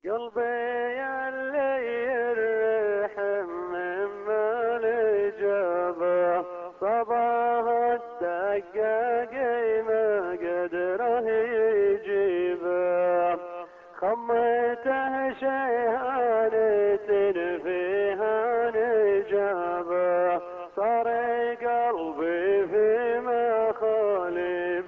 قلبي اللي يرحم مما الإجابة صباح الدقاق ما قدره يجيبه خمته شيهانة فيها نجابة صار قلبي في مخالب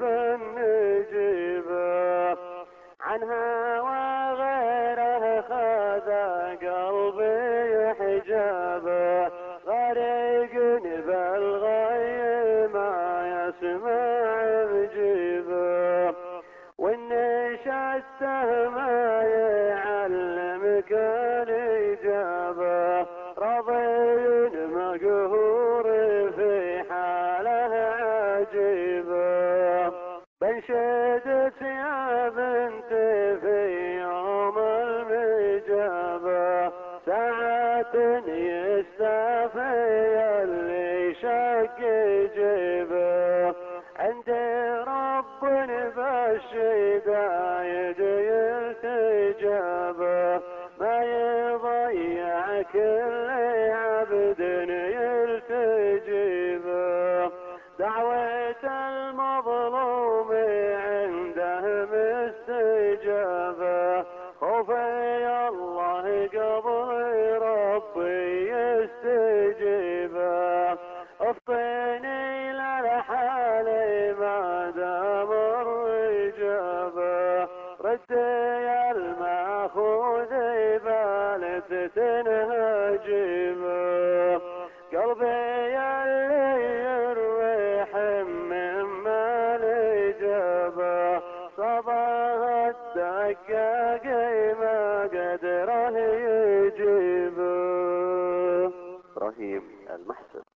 النجيبة عنها وغيره خذا قلبي حجابه غريق بالغي ما يسمع مجيبه والنشته ما يعلمك الإجابة رضي مقهور في حاله عجيبة بنشدت يا بنت في يوم المجابة ساعة يستفي اللي شق جيبه عند رب بالشدايد يلتجابه ما يضيع كل عبد يلتجيبه دعوة المظلوم عنده مستجابة خوفي الله قبل ربي يستجيبه افطني للحال ما دام الرجابة ردي الماخوذ بالت تنهجمه قلبي اللي يرحم مما الإجابة صباح الدقاق ما قدره يجيبه. إبراهيم المحسن.